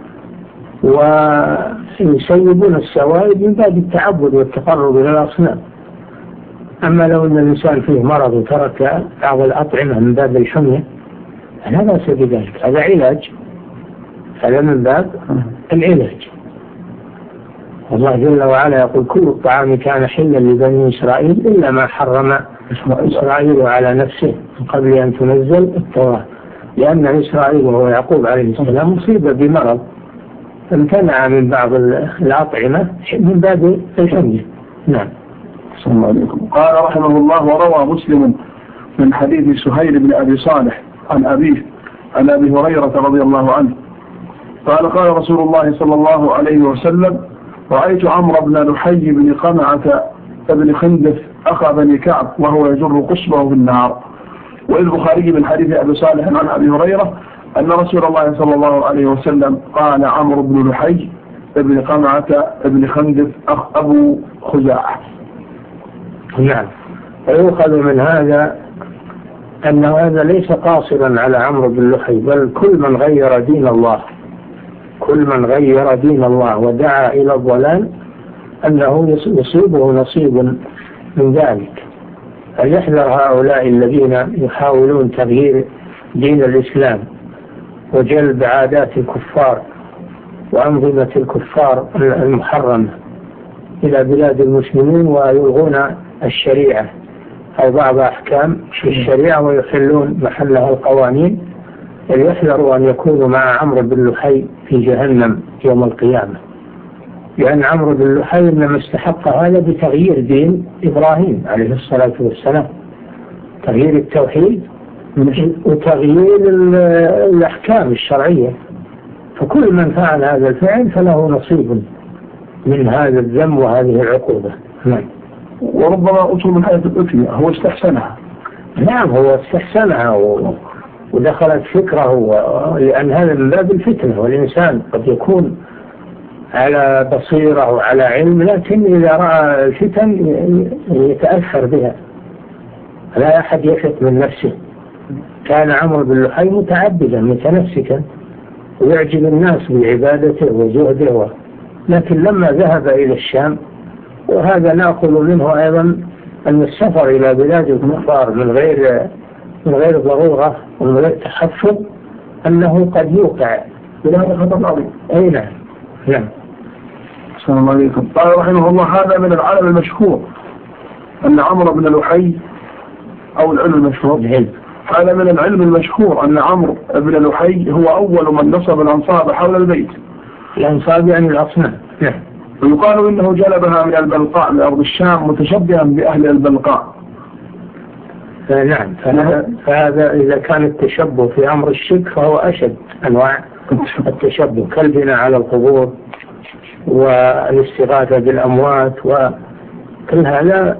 ويسيبون السوائب من باب التعبد والتقرب إلى الأصنام. أما لو أن الإنسان فيه مرض وترك بعض الأطعمة من باب الحمية لا بأس بذلك، هذا علاج، هذا من باب العلاج. الله جل وعلا يقول كل الطعام كان حلا لبني إسرائيل إلا ما حرم إسرائيل على نفسه قبل أن تنزل التوراة، لأن إسرائيل وهو يعقوب عليه السلام مصيب بمرض امتنع من بعض الأطعمة من باب الحمية. نعم. السلام عليكم. قال رحمه الله: وروى مسلم من حديث سهيل بن أبي صالح عن أبيه عن أبي هريرة رضي الله عنه قال: قال رسول الله صلى الله عليه وسلم: رأيت عمرو بن لحي بن قمعة بن خندف أخا بني كعب وهو يجر قصبه في النار. والبخاري من حديث أبي صالح عن أبي هريرة أن رسول الله صلى الله عليه وسلم قال: عمرو بن لحي بن قمعة بن خندف أبو خزاعة. نعم. ويؤخذ من هذا أن هذا ليس قاصرا على عمرو بن لحي، بل كل من غير دين الله، كل من غير دين الله ودعا إلى الضلال أنه يصيبه نصيب من ذلك. فليحذر هؤلاء الذين يحاولون تغيير دين الإسلام وجلب عادات الكفار وأنظمة الكفار المحرمة إلى بلاد المسلمين، ويلغون الشريعة أو بعض أحكام في الشريعة ويحلون محلها القوانين فليحذروا أن يكونوا مع عمرو بن لحي في جهنم يوم القيامة، لأن عمرو بن لحي إنما استحق هذا بتغيير دين إبراهيم عليه الصلاة والسلام، تغيير التوحيد وتغيير الأحكام الشرعية. فكل من فعل هذا الفعل فله نصيب من هذا الذنب وهذه العقوبة. نعم. وربما أتوا من حيث الأتية، هو استحسنها. نعم، هو استحسنها ودخلت فكره، لأن هذا من باب الفتنة، والإنسان قد يكون على بصيرة وعلى علم، لكن إذا رأى الفتن يتأثر بها، لا أحد يفت من نفسه. كان عمرو بن لحي متعبدا متنسكا ويعجب الناس بعبادته وزهده، لكن لما ذهب إلى الشام، وهذا نأخذ منه أيضا أن السفر إلى بلاد الكفار من غير ضرورة ومن غير تحفظ أنه قد يوقع بلا خطر عظيم. أي نعم. نعم. السلام الله عليكم. قال رحمه الله: هذا من العلم المشهور أن عمرو بن لحي، أو العلم المشهور، هذا من العلم المشهور أن عمرو بن لحي هو أول من نصب الأنصاب حول البيت. الأنصاب يعني الأصنام. نعم. ويقال إنه جلبها من البلقاء من أرض الشام متشبها بأهل البلقاء. نعم. فهذا إذا كان التشبه في أمر الشرك فهو أشد أنواع التشبه، كالبناء على القبور والاستغاثة بالأموات وكل هذا.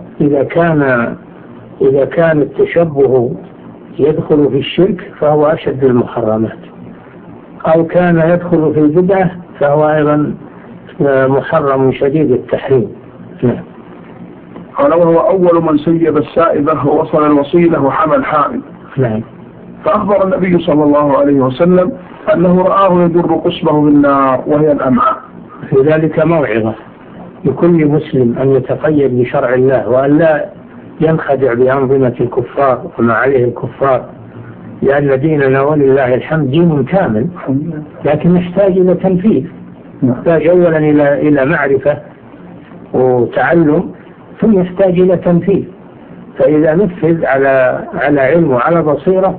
إذا كان التشبه يدخل في الشرك فهو أشد المحرمات، أو كان يدخل في البدعة فهو أيضا محرم شديد التحريم. نعم. قال: وهو أول من سيب السائبة ووصل الوصيلة وحمى الحامل. نعم. فأخبر النبي صلى الله عليه وسلم أنه رآه يجر قصبه بالنار وهي الأمعاء. في ذلك موعظة لكل مسلم أن يتقيد بشرع الله، وأن لا ينخدع بأنظمة الكفار وما عليه الكفار، لأن ديننا ولله الحمد دين كامل، لكن نحتاج إلى تنفيذ، نحتاج أولا إلى معرفة وتعلم، ثم يحتاج إلى تنفيذ. فإذا نفذ على علم وعلى بصيرة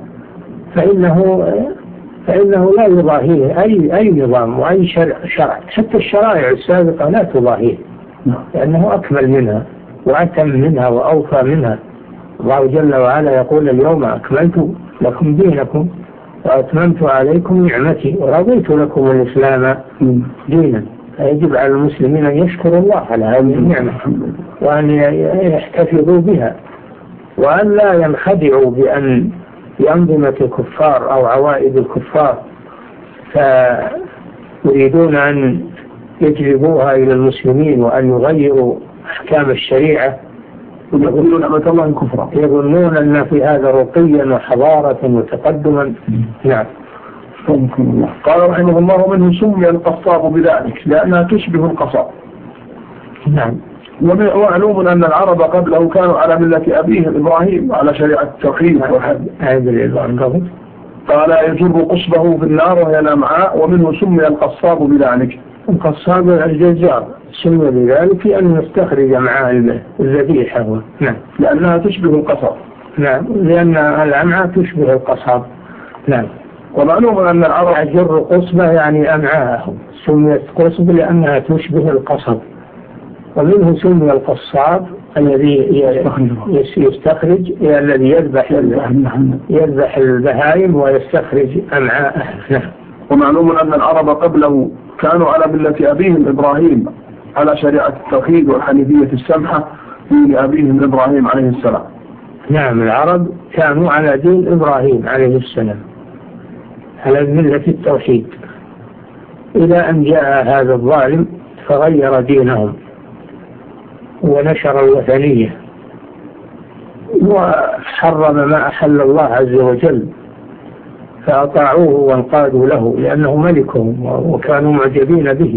فإنه لا يضاهيه أي نظام وأي شرع، حتى الشرائع السابقة لا تضاهيه، لأنه أكمل منها وأتم منها وأوفى منها. الله جل وعلا يقول: اليوم أكملت لكم دينكم وأتممت عليكم نعمتي ورضيت لكم الإسلام دينا. فيجب على المسلمين أن يشكروا الله على هذه النعمة وأن يحتفظوا بها، وأن لا ينخدعوا بأنظمة الكفار أو عوائد الكفار فيريدون أن يجلبوها إلى المسلمين وأن يغيروا أحكام الشريعة، ويقولون نعمة الله كفرا، يظنون أن في هذا رقيا وحضارة وتقدما. نعم. قال رحمه الله: منه سمي القصاب بذلك لأنها تشبه القصاب. نعم. ومعلوم أن العرب قبله كانوا على ملة أبيهم إبراهيم على شريعة التوحيد والحد. قال: يجر قصبه في النار وهي الأمعاء، ومنه سمي القصاب بذلك. القصاب الجزار سمي بذلك لأن يستخرج معاه الذبيحة. نعم. لأنها تشبه القصب. نعم، لأن الأمعاء تشبه القصب. نعم. ومعلوم أن العرب يجر قصبة يعني أمعاءه، سميت قصب لأنها تشبه القصب. ومنه سمي القصاب الذي يستخرج، الذي يذبح البهائم ويستخرج أمعاءها. نعم. ومعلوم أن العرب قبله كانوا على ملة أبيهم إبراهيم على شريعة التوحيد والحنيفية السمحة دين أبيهم إبراهيم عليه السلام. نعم، العرب كانوا على دين إبراهيم عليه السلام على ملة التوحيد، إلى أن جاء هذا الظالم فغير دينهم ونشر الوثنية وحرم ما أحل الله عز وجل، فأطاعوه وانقادوا له لأنه ملكهم وكانوا معجبين به.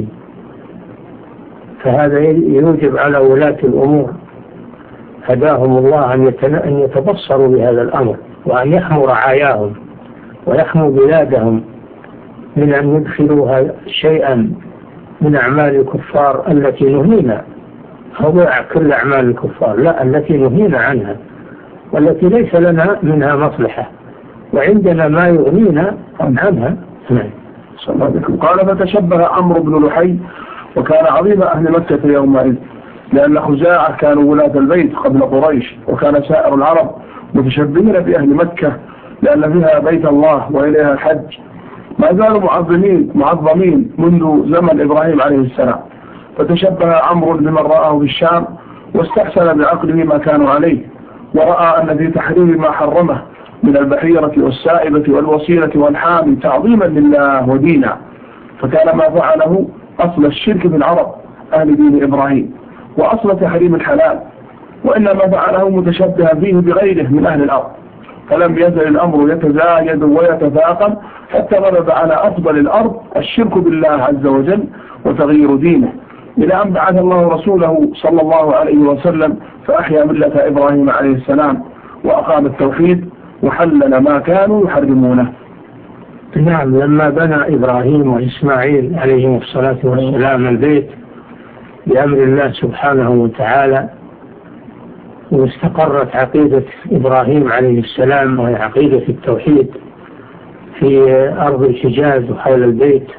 فهذا يوجب على ولاة الأمور هداهم الله أن يتبصروا بهذا الأمر، وأن يحموا رعاياهم ويحموا بلادهم من أن يدخلوها شيئا من أعمال الكفار التي نهينا. هضع كل أعمال الكفار، لا، التي نهينا عنها والتي ليس لنا منها مصلحة، وعندنا ما يغنينا عنها. قال فتشبه عمرو بن لحي وكان عظيم أهل مكة يومئذ، لأن خزاعة كانوا ولاة البيت قبل قريش، وكان سائر العرب متشبهين بأهل مكة لأن فيها بيت الله وإليها الحج، ما زالوا معظمين منذ زمن إبراهيم عليه السلام. فتشبه عمرو بمن رآه في الشام واستحسن بعقله ما كانوا عليه، ورأى أن في تحريم ما حرمه من البحيرة والسائبة والوصيلة والحام تعظيما لله ودينا، فكان ما فعله أصل الشرك في العرب أهل دين إبراهيم وأصل تحريم الحلال، وإنما فعله متشبها فيه بغيره من أهل الأرض، فلم يزل الأمر يتزايد ويتفاقم حتى غلب على أفضل الأرض الشرك بالله عز وجل وتغيير دينه، إلى أن بعث الله رسوله صلى الله عليه وسلم فأحيا ملة إبراهيم عليه السلام وأقام التوحيد وحلل ما كانوا يحرمونه. نعم، لما بنى إبراهيم وإسماعيل عليهم الصلاة والسلام البيت بأمر الله سبحانه وتعالى، واستقرت عقيدة إبراهيم عليه السلام وهي عقيدة التوحيد في أرض الحجاز وحول البيت،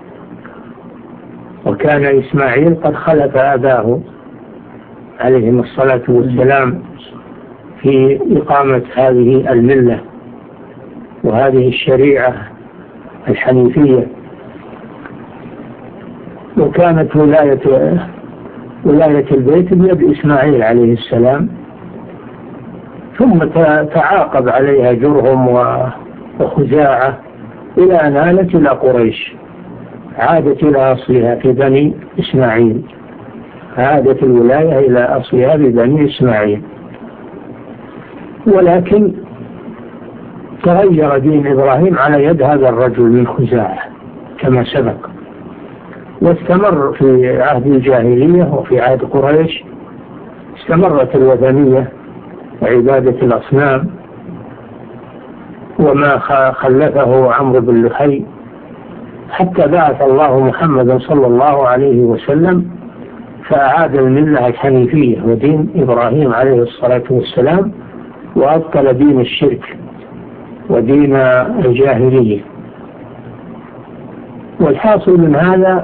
وكان إسماعيل قد خلف أباه عليهم الصلاة والسلام في إقامة هذه الملة وهذه الشريعة الحنيفية، وكانت ولاية البيت بيد إسماعيل عليه السلام، ثم تعاقب عليها جرهم وخزاعة إلى أن آلت إلى قريش، عادت إلى أصلها في بني إسماعيل، عادت الولاية إلى أصلها ببني إسماعيل. ولكن تغير دين إبراهيم على يد هذا الرجل من خزاعة كما سبق، واستمر في عهد الجاهلية وفي عهد قريش، استمرت الوثنية وعبادة الأصنام، وما خلفه عمرو بن لحي حتى بعث الله محمدا صلى الله عليه وسلم فأعاد الملة الحنيفية ودين إبراهيم عليه الصلاة والسلام، وأبطل دين الشرك ودين الجاهلية. والحاصل من هذا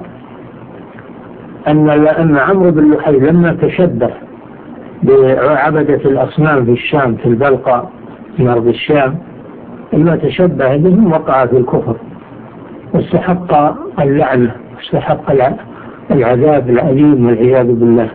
أن عمرو بن لحي لما تشبه بعبدة الأصنام في الشام في البلقاء في أرض الشام، لما تشبه بهم وقع في الكفر واستحق اللعنة واستحق العذاب الأليم والعياذ بالله.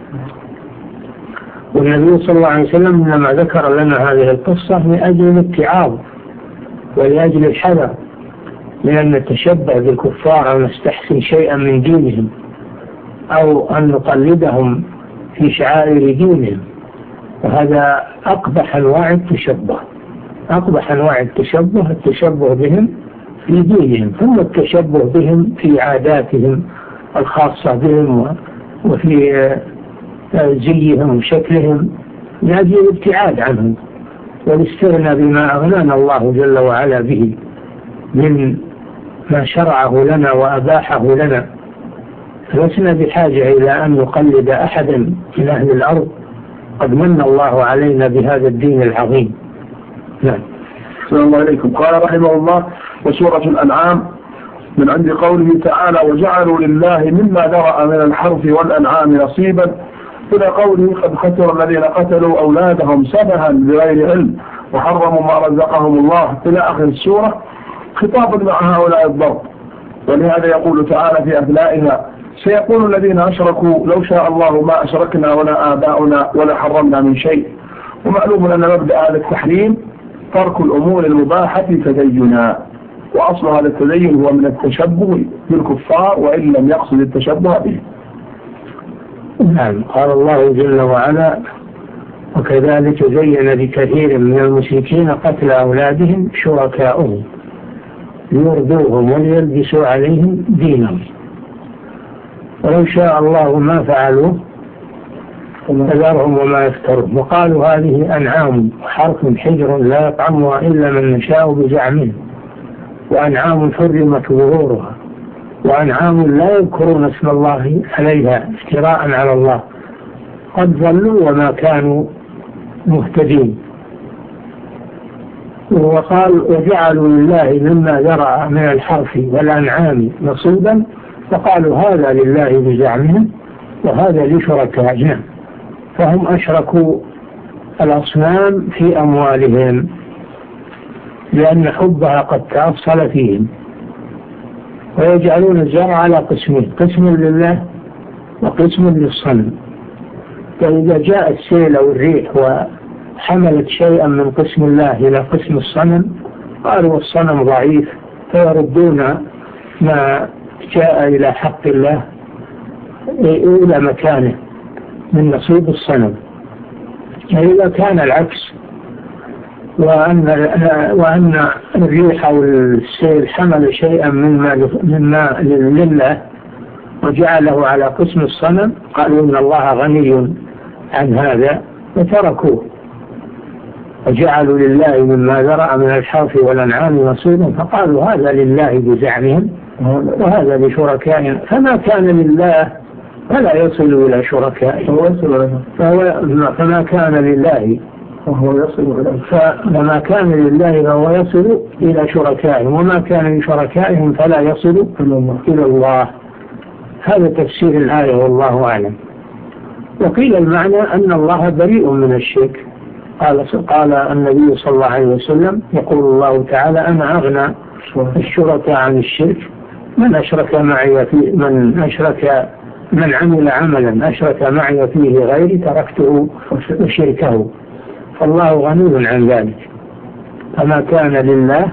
والنبي صلى الله عليه وسلم لما ذكر لنا هذه القصة من أجل الاتعاظ ولأجل الحذر من أن نتشبه بالكفار أو نستحسن شيئا من دينهم أو أن نقلدهم في شعائر دينهم، وهذا أقبح أنواع التشبه، أقبح أنواع التشبه بهم في دينهم، ثم التشبه بهم في عاداتهم الخاصة بهم وفي زيهم وشكلهم لأجل الابتعاد عنهم والاستغنى بما أغنانا الله جل وعلا به من ما شرعه لنا وأباحه لنا، فلسنا بحاجة إلى أن نقلد أحدا من أهل الأرض، قد من الله علينا بهذا الدين العظيم. نعم. السلام الله عليكم. قال رحمه الله: وسورة الأنعام من عند قوله تعالى: وجعلوا لله مما ذرأ من الحرث والأنعام نصيبا، إلى قوله: قد خسر الذين قتلوا أولادهم سفها بغير علم وحرموا ما رزقهم الله، إلى آخر السورة، خطاب مع هؤلاء الضرب. ولهذا يقول تعالى في أثنائها: سيقول الذين أشركوا لو شاء الله ما أشركنا ولا آباؤنا ولا حرمنا من شيء. ومعلوم أن مبدأ هذا التحريم ترك الأمور المباحة تدينا، وأصل هذا التدين هو من التشبه بالكفار وإن لم يقصد التشبه به. نعم. قال الله جل وعلا: وكذلك زين لكثير من المشركين قتل أولادهم شركاؤهم ليردوهم وليلبسوا عليهم دينهم ولو شاء الله ما فعلوه فذرهم وما يفترون. وقالوا هذه أنعام وحرث حجر لا يطعمها إلا من نشاء بزعمهم، وأنعام حرمت ظهورها، وأنعام لا يذكرون اسم الله عليها افتراء على الله، قد ضلوا وما كانوا مهتدين. وقال وجعلوا لله مما ذرأ من الحرث والأنعام نصيبا، فقالوا هذا لله بزعمهم وهذا لشركائنا، فهم أشركوا الأصنام في أموالهم لأن حبها قد تأصل فيهم. ويجعلون الزرع على قسمين، قسم لله وقسم للصنم. فإذا جاء السيل أو الريح وحملت شيئا من قسم الله إلى قسم الصنم قالوا الصنم ضعيف، فيردون ما جاء إلى حق الله إلى مكانه من نصيب الصنم. إذا كان العكس وأن الريح أو السيل حمل شيئا مما لله وجعله على قسم الصنم قالوا إن الله غني عن هذا وتركوه، وجعلوا لله مما ذرأ من الحرث والأنعام نصيبا، فقالوا هذا لله بزعمهم وهذا لشركائهم، فما كان لله فلا يصل إلى شركائهم فما كان لله فما كان لله فهو يصل إلى شركائهم، وما كان لشركائهم فلا يصل إلى الله. هذا تفسير الآية والله أعلم. وقيل المعنى أن الله بريء من الشرك. قال النبي صلى الله عليه وسلم يقول الله تعالى أنا أغنى الشركاء عن الشرك، من عمل عملا أشرك معي فيه غيري تركته وشركه، فالله غني عن ذلك. فما كان لله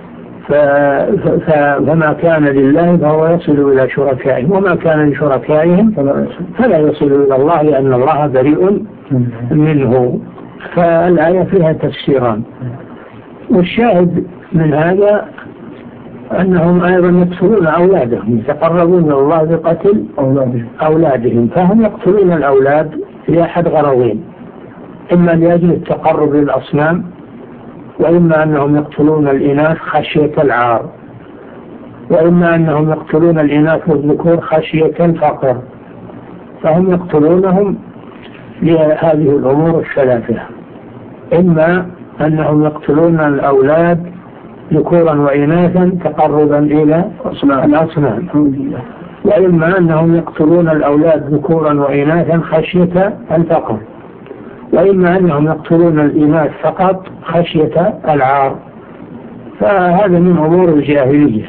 فما كان لله فهو يصل إلى شركائهم، وما كان لشركائهم فلا يصل إلى الله لأن الله بريء منه. فالآية فيها تفسيران، والشاهد من هذا أنهم أيضا يقتلون أولادهم، يتقربون إلى الله بقتل أولادهم، فهم يقتلون الأولاد لأحد غرضين، إما لأجل التقرب للأصنام، وإما أنهم يقتلون الإناث خشية العار، وإما أنهم يقتلون الإناث والذكور خشية الفقر، فهم يقتلونهم لهذه الأمور الثلاثة، إما أنهم يقتلون الأولاد ذكورا وإناثا تقربا إلى الأصنام، وإما أنهم يقتلون الأولاد ذكورا وإناثا خشية الفقر، وإما أنهم يقتلون الإناث فقط خشية العار. فهذا من أمور الجاهلية،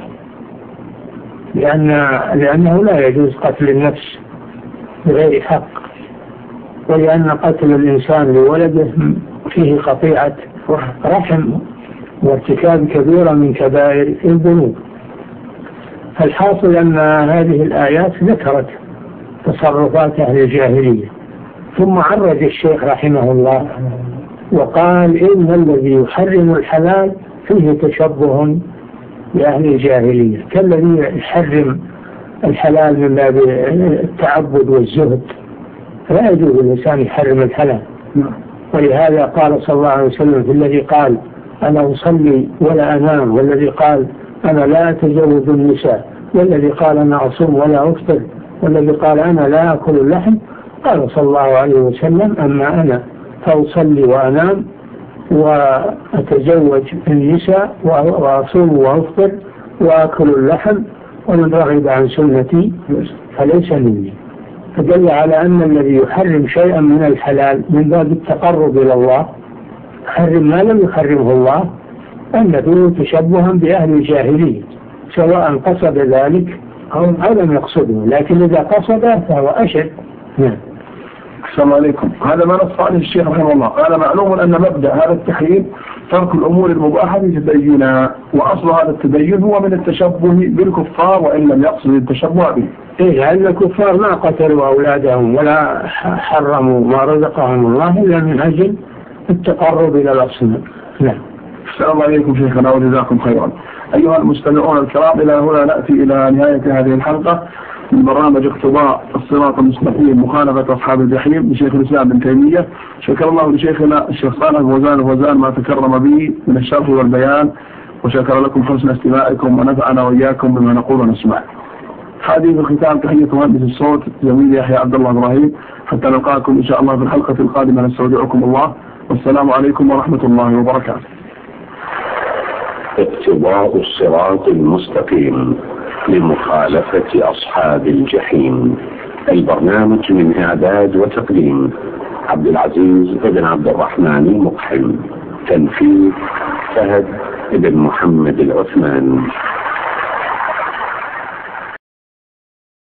لأنه لا يجوز قتل النفس بغير حق، ولأن قتل الإنسان لولده فيه قطيعة رحم وارتكاب كبيرة من كبائر الذنوب. فالحاصل أن هذه الآيات ذكرت تصرفات أهل الجاهلية، ثم عرج الشيخ رحمه الله وقال إن الذي يحرم الحلال فيه تشبه بأهل الجاهلية، كالذي يحرم الحلال من باب التعبد والزهد، لا يجوز الإنسان يحرم الحلال. ولهذا قال صلى الله عليه وسلم في الذي قال أنا أصلي ولا أنام، والذي قال أنا لا أتزوج النساء، والذي قال أنا أصوم ولا أفطر، والذي قال أنا لا أكل اللحم، قال صلى الله عليه وسلم أما أنا فأصلي وأنام وأتزوج النساء وأصوم وأفطر وأكل اللحم، ومن رغب عن سنتي فليس مني. فدل على أن الذي يحرم شيئا من الحلال من باب التقرب إلى الله حرم ما لم يحرمه الله، أن فيه تشبها بأهل الجاهلية، سواء قصد ذلك أو لم يقصده، لكن إذا قصده فهو أشد. السلام عليكم. هذا ما نص عليه الشيخ رحمه الله. قال معلوم أن مبدأ هذا التحريم ترك الأمور المباحة تدينا، وأصل هذا التدين هو من التشبه بالكفار وإن لم يقصد التشبه به. لأن الكفار ما قتلوا أولادهم ولا حرموا ما رزقهم الله إلا من أجل التقرب إلى الأصنام. نعم. السلام عليكم شيخنا وجزاكم خيرا. أيها المستمعون الكرام، إلى هنا نأتي إلى نهاية هذه الحلقة من برنامج اقتضاء الصراط المستقيم مخالفة أصحاب الجحيم لشيخ الإسلام ابن تيمية. شكر الله لشيخنا الشيخ صالح الفوزان ما تكرم به من الشرح والبيان، وشكر لكم حسن استماعكم ونفعنا وإياكم بما نقول ونسمع. هذه في الختام تحية مهندس الصوت زميل يحيى عبد الله إبراهيم، حتى نلقاكم إن شاء الله في الحلقة القادمة. نستودعكم الله، والسلام عليكم ورحمة الله وبركاته. اقتضاء الصراط المستقيم لمخالفة أصحاب الجحيم. البرنامج من إعداد وتقديم عبد العزيز بن عبد الرحمن المقحم. تنفيذ فهد بن محمد العثمان.